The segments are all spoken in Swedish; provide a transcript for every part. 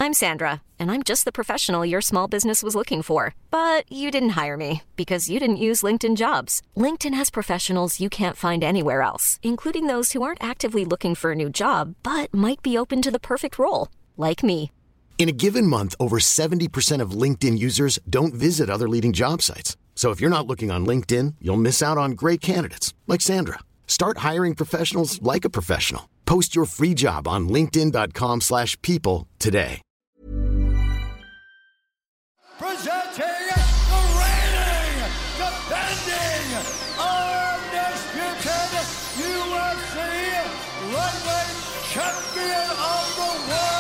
I'm Sandra, and I'm just the professional your small business was looking for. But you didn't hire me because you didn't use LinkedIn Jobs. LinkedIn has professionals you can't find anywhere else, including those who aren't actively looking for a new job, but might be open to the perfect role, like me. In a given month, over 70% of LinkedIn users don't visit other leading job sites. So if you're not looking on LinkedIn, you'll miss out on great candidates like Sandra. Start hiring professionals like a professional. Post your free job on linkedin.com/people today. Presenting the reigning, defending, undisputed UFC lightweight champion of the world.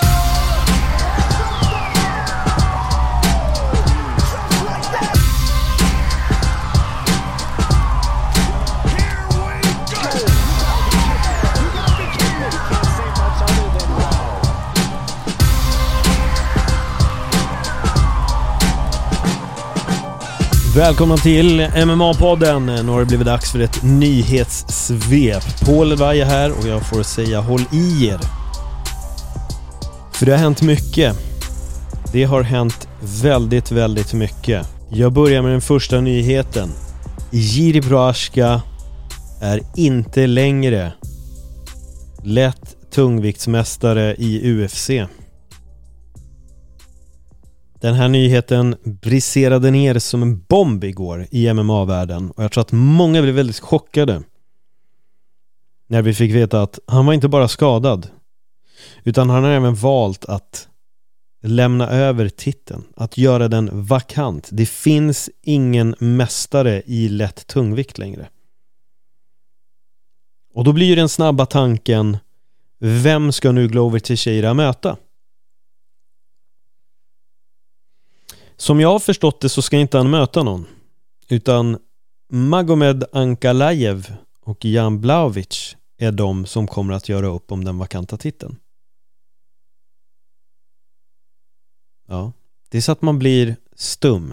Välkomna till MMA-podden. Nu har det blivit dags för ett nyhetssvep. Paul Elvaje här och jag får säga håll i er. För det har hänt mycket. Det har hänt väldigt mycket. Jag börjar med den första nyheten. Jiri Prochazka är inte längre lätt tungviktsmästare i UFC. Den här nyheten briserade ner som en bomb igår i MMA-världen och jag tror att många blev väldigt chockade när vi fick veta att han var inte bara skadad utan han har även valt att lämna över titeln, att göra den vakant. Det finns ingen mästare i lätt tungvikt längre. Och då blir den snabba tanken, vem ska nu Glover Teixeira möta? Som jag har förstått det så ska inte han möta någon, utan Magomed Ankalaev och Jan Blachowicz är de som kommer att göra upp om den vakanta titeln. Ja, det är så att man blir stum.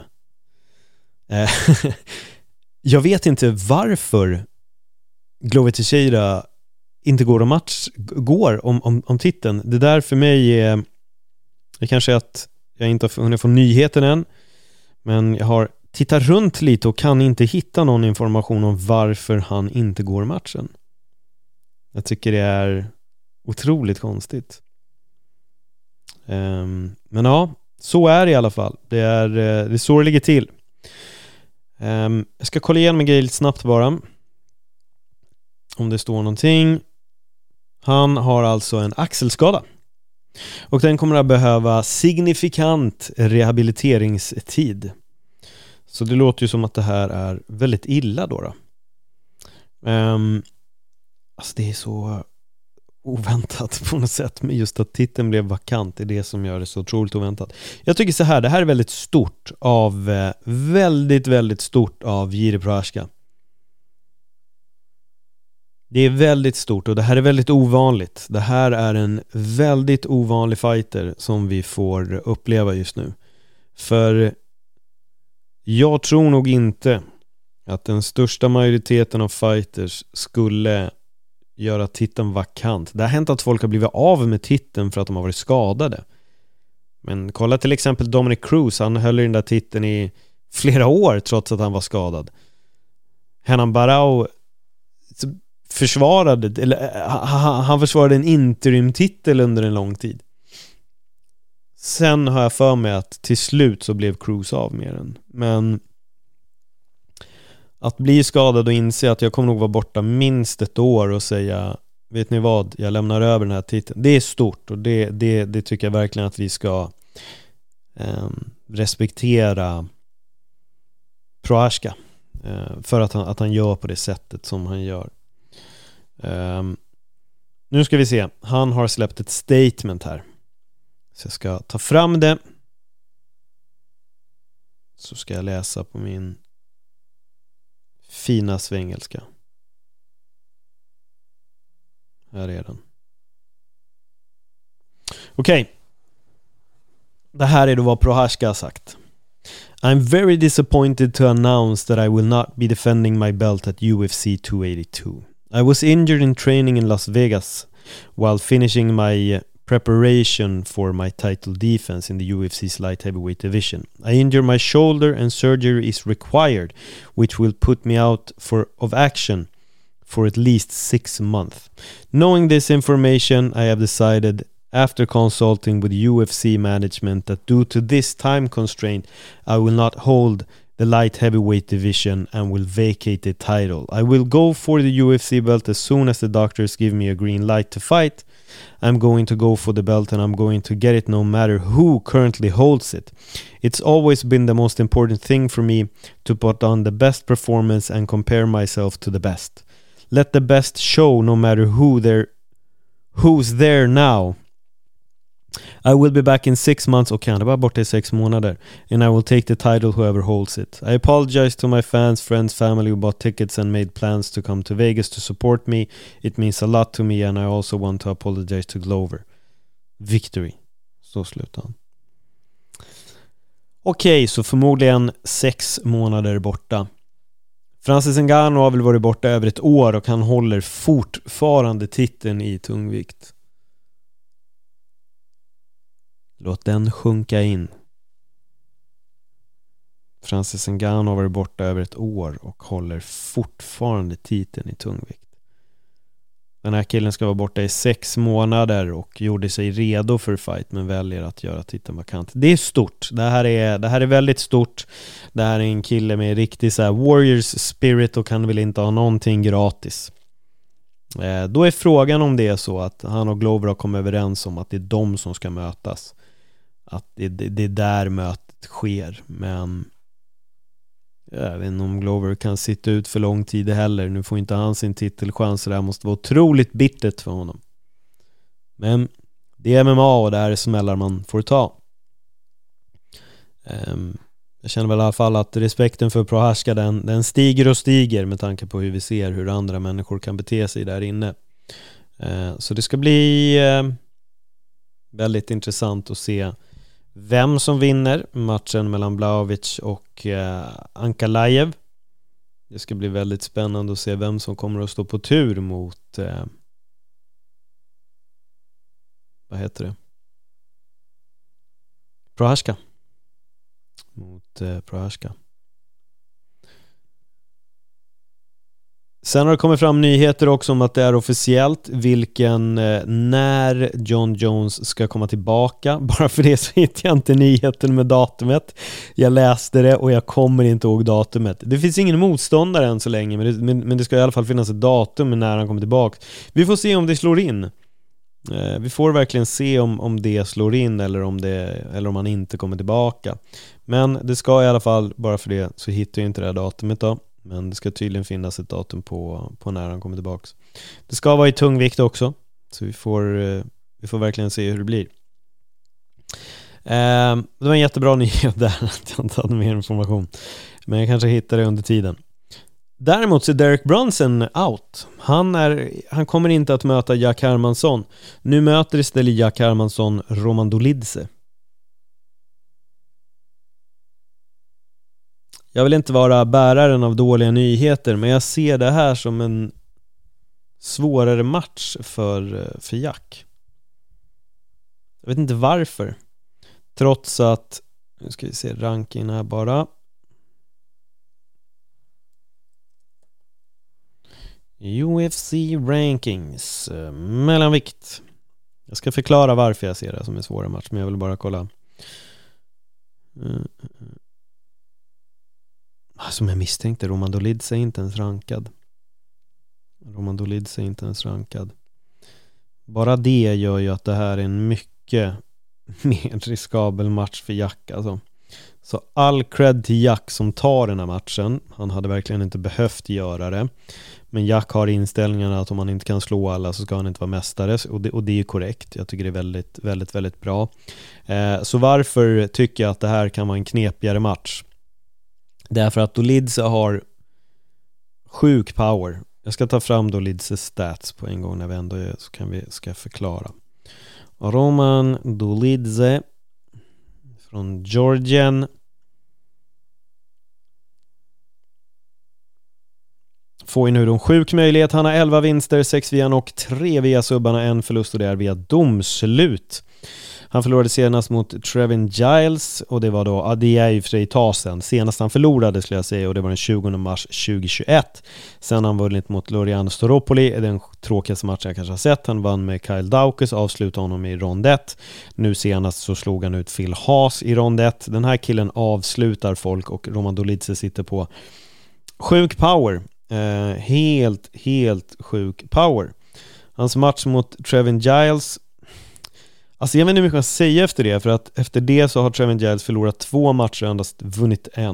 Jag vet inte varför Glover Teixeira inte går om titeln. Det där för mig är kanske att jag inte har hunnit få nyheten än, men jag har tittat runt lite och kan inte hitta någon information om varför han inte går matchen. Jag tycker det är otroligt konstigt. Men ja, så är det i alla fall. Det är så det ligger till. Jag ska kolla igenom en grej lite snabbt bara. Om det står någonting. Han har alltså en axelskada. Och den kommer att behöva signifikant rehabiliteringstid. Så det låter ju som att det här är väldigt illa då. Alltså det är så oväntat på något sätt. Men just att titeln blev vakant är det som gör det så otroligt oväntat. Jag tycker så här, det här är väldigt stort av väldigt stort av Jiri Prochazka. Det är väldigt stort och det här är väldigt ovanligt. Det här är en väldigt ovanlig fighter som vi får uppleva just nu. För jag tror nog inte att den största majoriteten av fighters skulle göra titeln vakant. Det har hänt att folk har blivit av med titeln för att de har varit skadade. Men kolla till exempel Dominic Cruz, han höll i den där titeln i flera år trots att han var skadad. Renan Barão han försvarade en interimtitel under en lång tid. Sen har jag för mig att till slut så blev Cruz av med den. Men att bli skadad och inse att jag kommer nog vara borta minst ett år och säga, vet ni vad, jag lämnar över den här titeln. Det är stort och det tycker jag verkligen att vi ska respektera Prochazka för att han gör på det sättet som han gör. Nu ska vi se. Han har släppt ett statement här. Så jag ska ta fram det. Så ska jag läsa på min fina svengelska. Här är den. Okej. Det här är då vad Prochazka har sagt. I'm very disappointed to announce that I will not be defending my belt at UFC 282. I was injured in training in Las Vegas while finishing my preparation for my title defense in the UFC's light heavyweight division. I injured my shoulder and surgery is required, which will put me out of action for at least 6 months. Knowing this information, I have decided, after consulting with UFC management, that due to this time constraint, I will not hold the light heavyweight division and will vacate the title. I will go for the UFC belt as soon as the doctors give me a green light to fight. I'm going to go for the belt and I'm going to get it no matter who currently holds it. It's always been the most important thing for me to put on the best performance and compare myself to the best. Let the best show no matter who's there now. I will be back in 6 months, och kan det vara borta i 6 månader, and I will take the title whoever holds it. I apologize to my fans, friends, family who bought tickets and made plans to come to Vegas to support me. It means a lot to me and I also want to apologize to Glover. Victory. Så slutar han. Okej, så förmodligen 6 månader borta. Francis Ngannou har väl varit borta över 1 år och han håller fortfarande titeln i tungvikt. Låt den sjunka in. Francis Ngannou har varit borta över 1 år och håller fortfarande titeln i tungvikt. Den här killen ska vara borta i 6 månader och gjorde sig redo för fight, men väljer att göra titeln vakant. Det är stort. Det här är väldigt stort. Det här är en kille med riktig så här warriors spirit och han vill inte ha någonting gratis. Då är frågan om det är så att han och Glover har kommit överens om att det är de som ska mötas. Att det är där mötet sker. Men jag vet inte om Glover kan sitta ut för lång tid heller. Nu får inte han sin titelchans, så det här måste vara otroligt bittert för honom. Men det är MMA och det här är smällar man får ta. Jag känner väl i alla fall att respekten för Prochazka den stiger och stiger med tanke på hur vi ser hur andra människor kan bete sig där inne. Så det ska bli väldigt intressant att se vem som vinner matchen mellan Blachowicz och Ankalaev. Det ska bli väldigt spännande att se vem som kommer att stå på tur mot vad heter det? Prochazka. Mot Prochazka. Sen har det kommit fram nyheter också om att det är officiellt när John Jones ska komma tillbaka. Bara för det så hittar jag inte nyheten med datumet. Jag läste det och jag kommer inte ihåg datumet. Det finns ingen motståndare än så länge, men det ska i alla fall finnas ett datum när han kommer tillbaka. Vi får se om det slår in. Vi får verkligen se om det slår in eller om han inte kommer tillbaka. Men det ska i alla fall, bara för det så hittar jag inte det här datumet då. Men det ska tydligen finnas ett datum på när han kommer tillbaka. Det ska vara i tungvikt också. Så vi får verkligen se hur det blir. Det var en jättebra nyhet där att jag inte hade mer information. Men jag kanske hittar det under tiden. Däremot så är Derek Brunson out. Han kommer inte att möta Jack Hermansson. Nu möter istället Jack Hermansson Roman Dolidze. Jag vill inte vara bäraren av dåliga nyheter, men jag ser det här som en svårare match för Jack. Jag vet inte varför. Trots att, nu ska vi se rankingen här bara. UFC rankings mellanvikt. Jag ska förklara varför jag ser det som en svårare match, men jag vill bara kolla. Som jag misstänkte, Roman Dolidze är inte ens rankad. Bara det gör ju att det här är en mycket mer riskabel match för Jack alltså. Så all cred till Jack som tar den här matchen. Han hade verkligen inte behövt göra det. Men Jack har inställningen att om han inte kan slå alla så ska han inte vara mästare. Och det är ju korrekt. Jag tycker det är väldigt, väldigt, väldigt bra. Så varför tycker jag att det här kan vara en knepigare match? Därför att Dolidze har sjuk power. Jag ska ta fram Dolidzes stats på en gång när vi ändå är, så ska jag förklara. Roman Dolidze från Georgien. får ju nu en sjuk möjlighet. Han har 11 vinster, 6 via knock, 3 via subbarna, 1 förlust och det är via domslut. Han förlorade senast mot Trevin Giles och det var då, det är ju för sig ett tag sedan. Senast han förlorade skulle jag säga och det var den 20 mars 2021. Sen han vunnit mot Loriano Staropoli, är den tråkigaste matchen jag kanske har sett. Han vann med Kyle Daukaus, avslutade honom i rond 1. Nu senast så slog han ut Phil Haas i rond 1. Den här killen avslutar folk och Roman Dolidze sitter på sjuk power. Helt sjuk power. Hans match mot Trevin Giles, alltså jag vet inte hur mycket man säger efter det, för att efter det så har Trevin Giles förlorat 2 matcher och endast vunnit 1.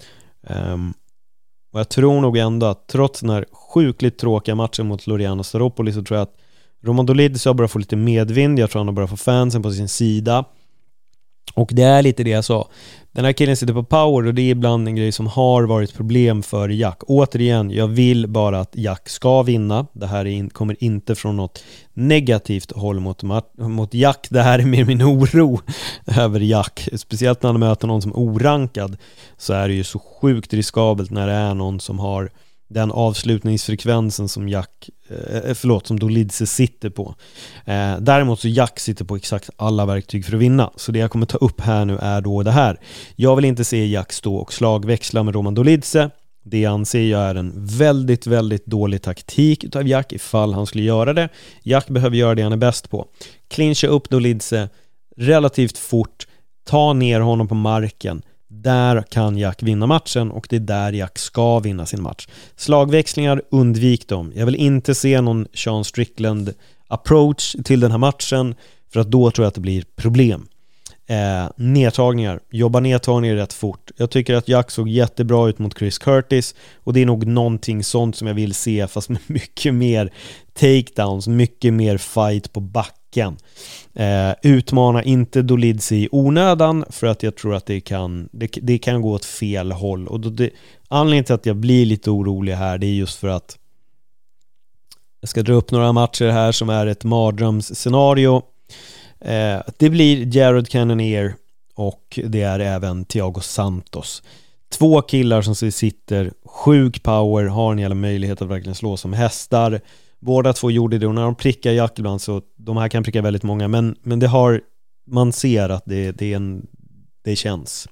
Och jag tror nog ändå att trots den här sjukligt tråkiga matchen mot Loriano Staropoli så tror jag att Roman Dolidze har börjat få lite medvind. Jag tror han har börjat få fansen på sin sida. Och det är lite det jag sa. Den här killen sitter på power och det är ibland en grej som har varit problem för Jack. Återigen, jag vill bara att Jack ska vinna. Det här kommer inte från något negativt håll mot Jack. Det här är mer min oro över Jack. Speciellt när han möter någon som är orankad så är det ju så sjukt riskabelt när det är någon som har den avslutningsfrekvensen som som Dolidze sitter på. Däremot så Jack sitter på exakt alla verktyg för att vinna. Så det jag kommer ta upp här nu är då det här. Jag vill inte se Jack stå och slagväxla med Roman Dolidze. Det anser jag är en väldigt, väldigt dålig taktik utav Jack ifall han skulle göra det. Jack behöver göra det han är bäst på. Clincha upp Dolidze relativt fort. Ta ner honom på marken. Där kan Jack vinna matchen och det är där Jack ska vinna sin match. Slagväxlingar, undvik dem. Jag vill inte se någon Sean Strickland approach till den här matchen för att då tror jag att det blir problem. Nedtagningar, jobba nedtagningar rätt fort. Jag tycker att Jack såg jättebra ut mot Chris Curtis och det är nog någonting sånt som jag vill se fast med mycket mer takedowns, mycket mer fight på backen. Utmana inte Dolidze i onödan för att jag tror att det kan gå åt fel håll och anledningen till att jag blir lite orolig här det är just för att jag ska dra upp några matcher här som är ett mardrömsscenario. Det blir Jared Cannonier och det är även Thiago Santos. 2 killar som sitter sjuk power, har en jävla möjlighet att verkligen slå som hästar. Båda 2 gjorde det och när de prickar Jack ibland så de här kan pricka väldigt många men det har man ser att det känns.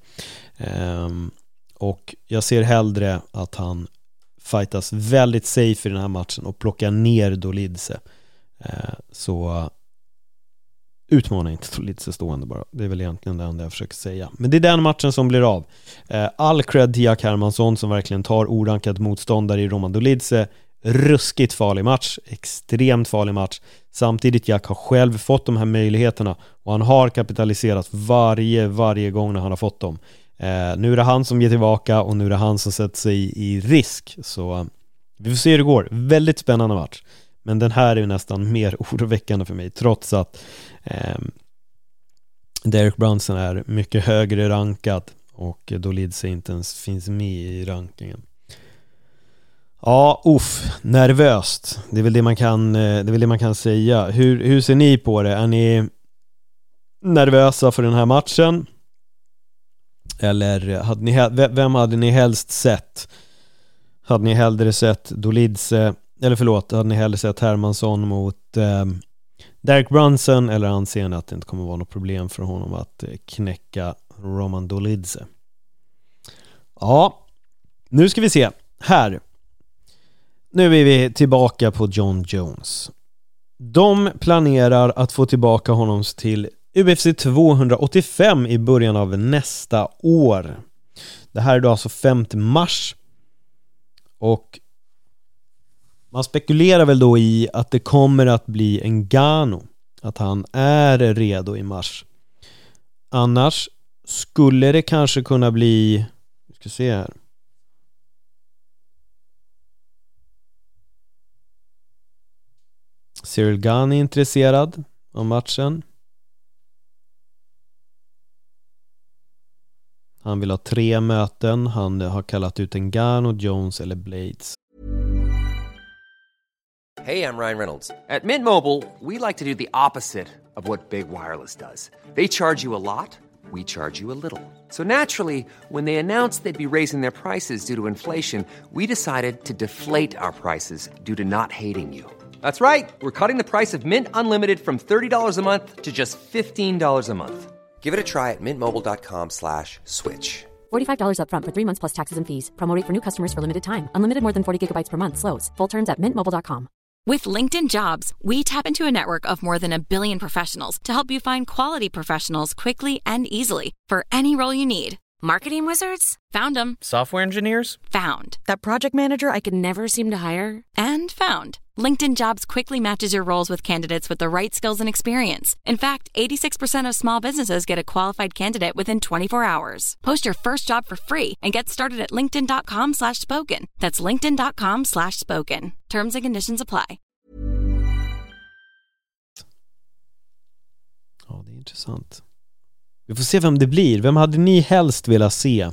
Och jag ser hellre att han fightas väldigt safe i den här matchen och plockar ner Dolidze. Så utmana inte Dolidze stående bara. Det är väl egentligen det enda jag försöker säga. Men det är den matchen som blir av. All cred till Jack Hermansson som verkligen tar orankad motståndare i Roman Dolidze. Ruskigt farlig match, extremt farlig match. Samtidigt Jack har själv fått de här möjligheterna och han har kapitaliserat varje gång när han har fått dem. Nu är det han som ger tillbaka och nu är det han som sätter sig i risk. Så vi får se hur det går. Väldigt spännande match. Men den här är ju nästan mer oroväckande för mig trots att Derek Brunson är mycket högre rankad och Dolidze inte ens finns med i rankingen. Ja, nervöst. Det är väl det man kan säga. Hur ser ni på det? Är ni nervösa för den här matchen? Eller vem hade ni helst sett? Hade ni hellre sett Dolidze hade ni hellre sett Hermansson mot Derek Brunson eller anser ni att det inte kommer vara något problem för honom att knäcka Roman Dolidze? Ja, nu ska vi se. Här. Nu är vi tillbaka på Jon Jones. De planerar att få tillbaka honom till UFC 285 i början av nästa år. Det här är då alltså 5 mars. Och man spekulerar väl då i att det kommer att bli en Ngannou. Att han är redo i mars. Annars skulle det kanske kunna bli... Vi ska se här. Cyril Gane är intresserad av matchen. Han vill ha 3 möten. Han har kallat ut Ngannou, Jones eller Blades. Hey, I'm Ryan Reynolds. At Mint Mobile, we like to do the opposite of what Big Wireless does. They charge you a lot, we charge you a little. So naturally, when they announced they'd be raising their prices due to inflation, we decided to deflate our prices due to not hating you. That's right. We're cutting the price of Mint Unlimited from $30 a month to just $15 a month. Give it a try at mintmobile.com/switch. $45 up front for 3 months plus taxes and fees. Promo rate for new customers for limited time. Unlimited more than 40 gigabytes per month. Slows full terms at mintmobile.com. With LinkedIn Jobs, we tap into a network of more than 1 billion professionals to help you find quality professionals quickly and easily for any role you need. Marketing wizards? Found them. Software engineers? Found. That project manager I could never seem to hire? And found. LinkedIn Jobs quickly matches your roles with candidates with the right skills and experience. In fact, 86% of small businesses get a qualified candidate within 24 hours. Post your first job for free and get started at linkedin.com/spoken. That's linkedin.com/spoken. Terms and conditions apply. Ja, det är intressant. Vi får se vem det blir. Vem hade ni helst velat se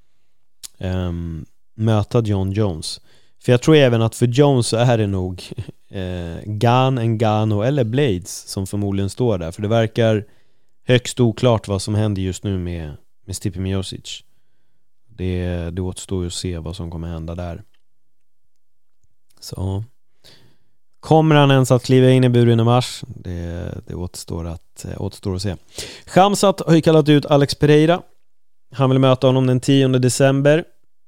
möta John Jones? För jag tror även att för Jones så är det nog Ngannou eller Blades som förmodligen står där. För det verkar högst oklart vad som händer just nu med Stipe Miocic. Det återstår ju att se vad som kommer hända där. Så kommer han ens att kliva in i buren i mars? Det återstår att se. Khamzat har ju kallat ut Alex Pereira. Han vill möta honom den 10 december.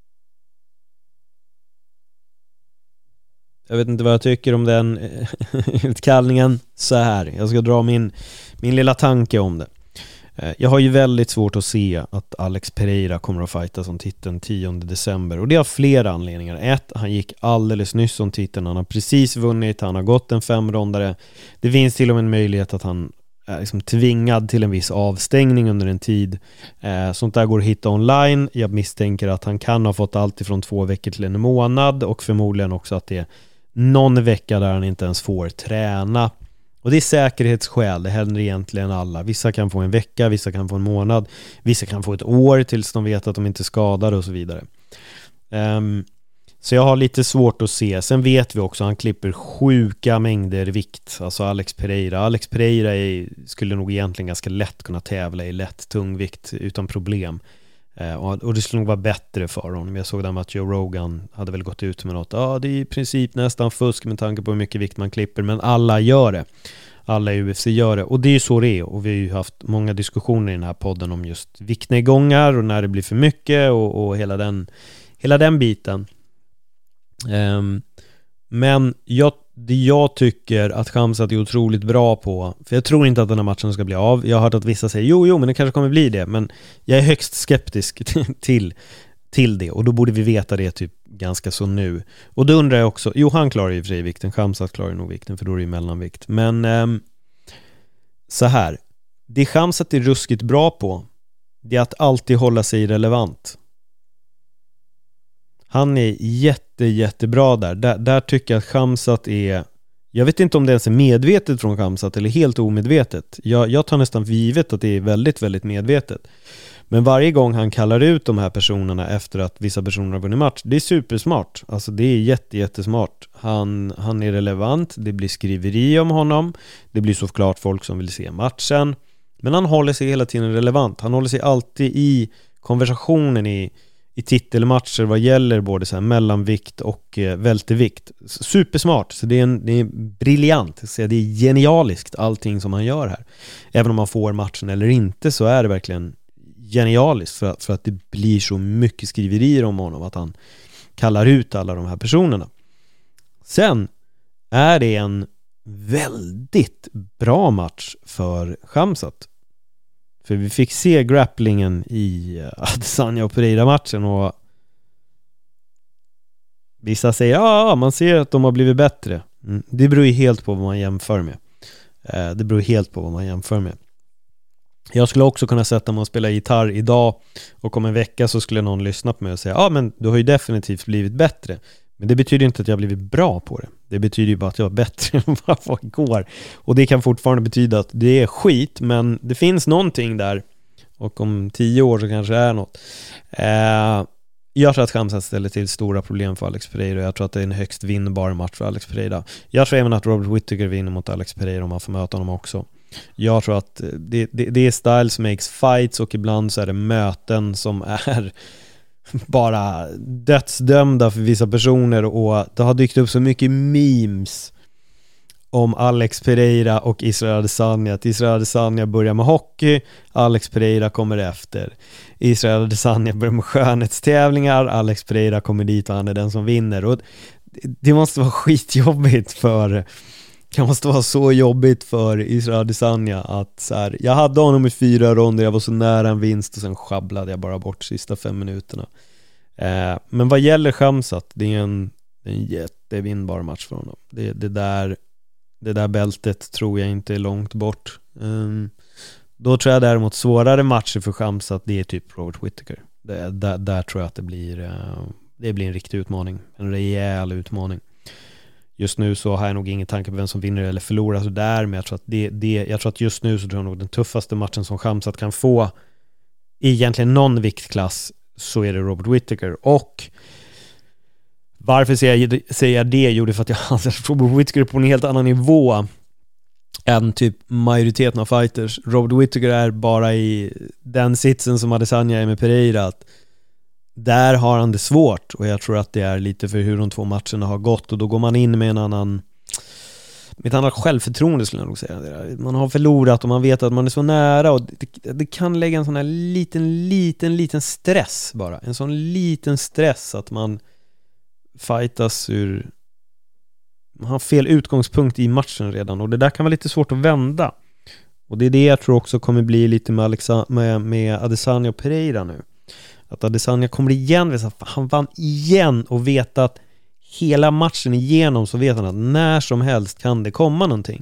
Jag vet inte vad jag tycker om den utkallningen. Så här, jag ska dra min lilla tanke om det. Jag har ju väldigt svårt att se att Alex Pereira kommer att fighta som titeln 10 december. Och det har flera anledningar. 1, han gick alldeles nyss som titeln. Han har precis vunnit, han har gått en 5-rondare. Det finns till och med en möjlighet att han är liksom tvingad till en viss avstängning under en tid. Sånt där går att hitta online. Jag misstänker att han kan ha fått allt ifrån 2 veckor till en månad. Och förmodligen också att det är någon vecka där han inte ens får träna. Och det är säkerhetsskäl, det händer egentligen alla. Vissa kan få en vecka, vissa kan få en månad, vissa kan få ett år tills de vet att de inte är skadade och så vidare. Så jag har lite svårt att se. Sen vet vi också att han klipper sjuka mängder vikt. Alltså Alex Pereira skulle nog egentligen ganska lätt kunna tävla i lätt tungvikt utan problem. Och det skulle nog vara bättre för honom. Jag såg där att Joe Rogan hade väl gått ut med något. Ja, det är i princip nästan fusk med tanke på hur mycket vikt man klipper. Men alla gör det. Alla i UFC gör det. Och det är ju så det är. Och vi har ju haft många diskussioner i den här podden om just viktnedgångar och när det blir för mycket och hela den biten. Men jag tycker att Khamzat är otroligt bra på, för jag tror inte att den här matchen ska bli av. Jag har hört att vissa säger jo men det kanske kommer bli det, men jag är högst skeptisk till det, och då borde vi veta det typ ganska så nu. Och då undrar jag också, han klarar ju fri vikten, Khamzat klarar nog vikten, för då är det ju mellanvikt. Men så här, det Khamzat är ruskigt bra på, det är att alltid hålla sig relevant. Han är jättebra där tycker jag att Khamzat är, jag vet inte om det ens är medvetet från Khamzat eller helt omedvetet. Jag tar nästan för givet att det är väldigt, väldigt medvetet. Men varje gång han kallar ut de här personerna efter att vissa personer har vunnit match, det är supersmart. Alltså det är jättesmart. Han är relevant, det blir skriveri om honom, det blir såklart folk som vill se matchen. Men han håller sig hela tiden relevant. Han håller sig alltid i konversationen i titelmatcher vad gäller både så här mellanvikt och vältervikt. Supersmart, så det är briljant. Så det är genialiskt allting som han gör här. Även om han får matchen eller inte, så är det verkligen genialiskt för att det blir så mycket skriverier om honom att han kallar ut alla de här personerna. Sen är det en väldigt bra match för Khamzat. För vi fick se grapplingen i Adesanya och Pereira-matchen, och vissa säger man ser att de har blivit bättre. Det beror ju helt på vad man jämför med. Jag skulle också kunna sätta mig och spela gitarr idag, och om en vecka så skulle någon lyssna på mig och säga men du har ju definitivt blivit bättre. Men det betyder inte att jag har blivit bra på det. Det betyder ju bara att jag var bättre än vad jag igår. Och det kan fortfarande betyda att det är skit, men det finns någonting där. Och om 10 år så kanske det är något. Jag tror att Khamzat ställer till stora problem för Alex Pereira. Jag tror att det är en högst vinnbar match för Alex Pereira. Jag tror även att Robert Whittaker vinner mot Alex Pereira om han får möta honom också. Jag tror att det är styles makes fights, och ibland så är det möten som är bara dödsdömda för vissa personer, och det har dykt upp så mycket memes om Alex Pereira och Israel Adesanya. Att Israel Adesanya börjar med hockey, Alex Pereira kommer efter. Israel Adesanya börjar med skönhetstävlingar, Alex Pereira kommer dit och han är den som vinner. Och det måste vara skitjobbigt det måste vara så jobbigt för Israel Adesanya att så här, jag hade honom i 4 ronder, jag var så nära en vinst och sen sjabblade jag bara bort sista 5 minuterna. Men vad gäller Khamzat, det är en jättevinnbar match för honom. Det där bältet tror jag inte är långt bort. Då tror jag däremot svårare matcher för Khamzat, det är typ Robert Whittaker. Där tror jag att det blir en riktig utmaning. En rejäl utmaning. Just nu så har jag nog ingen tanke på vem som vinner eller förlorar så där, men jag tror att just nu så tror jag nog den tuffaste matchen som Khamzat kan få i egentligen någon viktklass, så är det Robert Whittaker. Och varför säger jag det? Jo, det är för att jag anser att Robert Whittaker är på en helt annan nivå än typ majoriteten av fighters. Robert Whittaker är bara i den sitsen som Adesanya är med Pereira, att där har han det svårt, och jag tror att det är lite för hur de 2 matcherna har gått, och då går man in med ett annat självförtroende, skulle jag nog säga. Man har förlorat och man vet att man är så nära, och det kan lägga en sån här liten stress bara. En sån liten stress att man fightas man har fel utgångspunkt i matchen redan, och det där kan vara lite svårt att vända. Och det är det jag tror också kommer bli lite med Adesanya och Pereira nu. Att Adesanya kommer igen, han vann igen, och vet att hela matchen igenom så vet han att när som helst kan det komma någonting.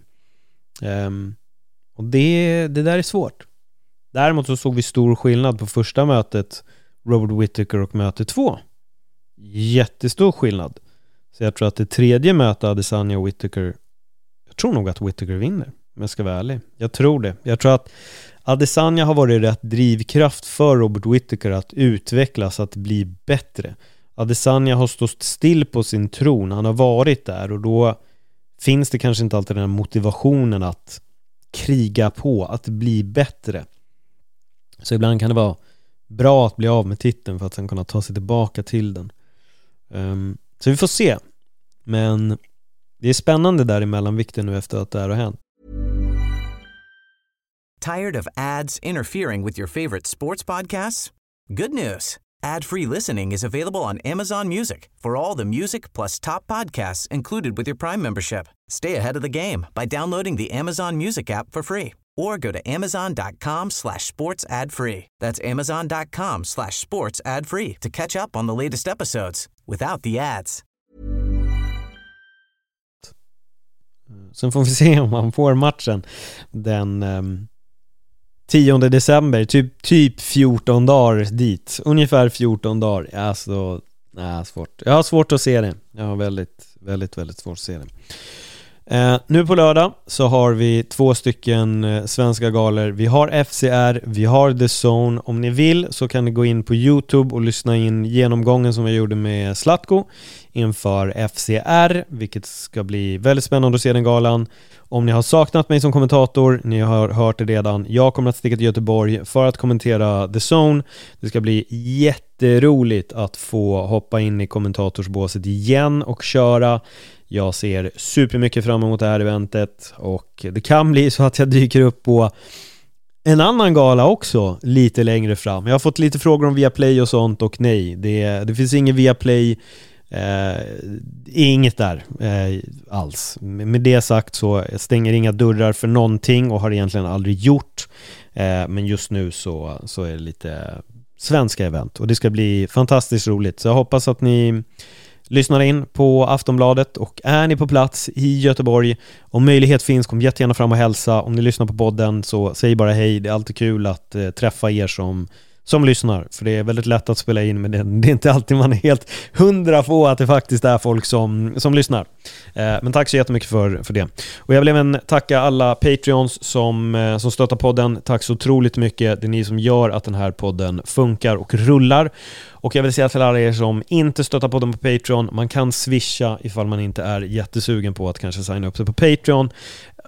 Och det där är svårt. Däremot så såg vi stor skillnad på första mötet, Robert Whittaker, och möte 2. Jättestor skillnad. Så jag tror att det tredje mötet, Adesanya och Whittaker, jag tror nog att Whittaker vinner, om jag ska vara ärlig. Jag tror det. Jag tror att Adesanya har varit rätt drivkraft för Robert Whittaker att utvecklas, att bli bättre. Adesanya har stått still på sin tron, han har varit där, och då finns det kanske inte alltid den här motivationen att kriga på, att bli bättre. Så ibland kan det vara bra att bli av med titeln för att sen kunna ta sig tillbaka till den. Så vi får se. Men det är spännande där i mellanvikten nu efter att det här har hänt. Tired of ads interfering with your favorite sports podcasts? Good news. Ad-free listening is available on Amazon Music for all the music plus top podcasts included with your Prime membership. Stay ahead of the game by downloading the Amazon Music app for free or go to amazon.com/sports ad free. That's amazon.com/sports ad free to catch up on the latest episodes without the ads. Sen får vi se om man får matchen den 10 december, typ 14 dagar dit. Ungefär 14 dagar. Alltså, svårt. Jag har svårt att se det. Jag har väldigt svårt att se det. Nu på lördag så har vi 2 stycken svenska galor. Vi har FCR, vi har The Zone. Om ni vill så kan ni gå in på YouTube och lyssna in genomgången som jag gjorde med Zlatko inför FCR, vilket ska bli väldigt spännande att se den galan. Om ni har saknat mig som kommentator, ni har hört det redan, jag kommer att sticka till Göteborg för att kommentera The Zone. Det ska bli jätteroligt att få hoppa in i kommentatorsbåset igen och köra. Jag ser supermycket fram emot det här eventet, och det kan bli så att jag dyker upp på en annan gala också lite längre fram. Jag har fått lite frågor om Viaplay och sånt, och nej, det finns ingen Viaplay, inget där alls. Med det sagt så stänger inga dörrar för någonting och har egentligen aldrig gjort, men just nu så är det lite svenska event, och det ska bli fantastiskt roligt. Så jag hoppas att ni lyssnar in på Aftonbladet, och är ni på plats i Göteborg, om möjlighet finns, kom jättegärna fram och hälsa. Om ni lyssnar på podden så säg bara hej, det är alltid kul att träffa er som lyssnar, för det är väldigt lätt att spela in, men det är inte alltid man är helt 100 på att det faktiskt är folk som lyssnar. Men tack så jättemycket för det. Och jag vill även tacka alla Patreons som stöttar podden. Tack så otroligt mycket. Det är ni som gör att den här podden funkar och rullar. Och jag vill säga till alla er som inte stöttar podden på Patreon, man kan swisha ifall man inte är jättesugen på att kanske signa upp sig på Patreon.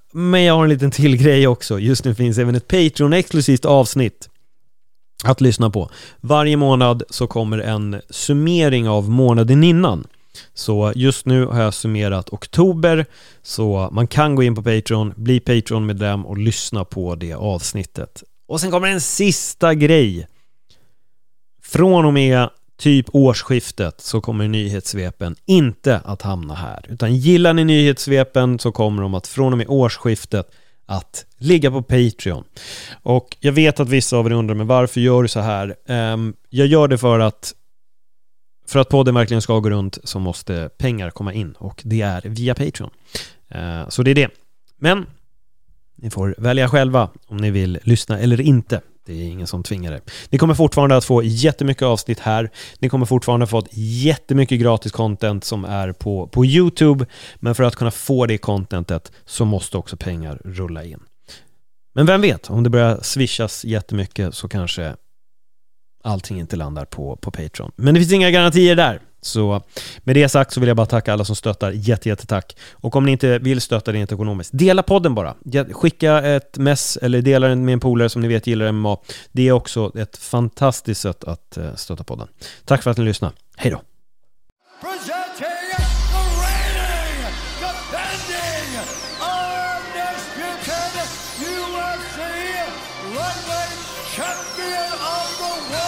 Men jag har en liten till grej också. Just nu finns även ett Patreon-exklusivt avsnitt att lyssna på. Varje månad så kommer en summering av månaden innan. Så just nu har jag summerat oktober, så man kan gå in på Patreon, bli Patreon-medlem och lyssna på det avsnittet. Och sen kommer en sista grej. Från och med typ årsskiftet så kommer nyhetssvepen inte att hamna här. Utan gillar ni nyhetssvepen så kommer de att från och med årsskiftet att ligga på Patreon. Och jag vet att vissa av er undrar, men varför gör du så här? Jag gör det för att podden verkligen ska gå runt så måste pengar komma in, och det är via Patreon. Så det är det. Men ni får välja själva om ni vill lyssna eller inte. Det är ingen som tvingar er. Ni kommer fortfarande att få jättemycket avsnitt här. Ni kommer fortfarande få jättemycket gratis content som är på YouTube. Men för att kunna få det contentet så måste också pengar rulla in. Men vem vet, om det börjar swishas jättemycket så kanske allting inte landar på Patreon. Men det finns inga garantier där. Så med det sagt så vill jag bara tacka alla som stöttar. Jättetack. Och om ni inte vill stötta det ekonomiskt, dela podden bara. Skicka ett mess eller dela den med en polare som ni vet gillar MMA. Det är också ett fantastiskt sätt att stötta podden. Tack för att ni lyssnade. Hej då! Presenting the reigning, defending, undisputed UFC lightweight champion of the world.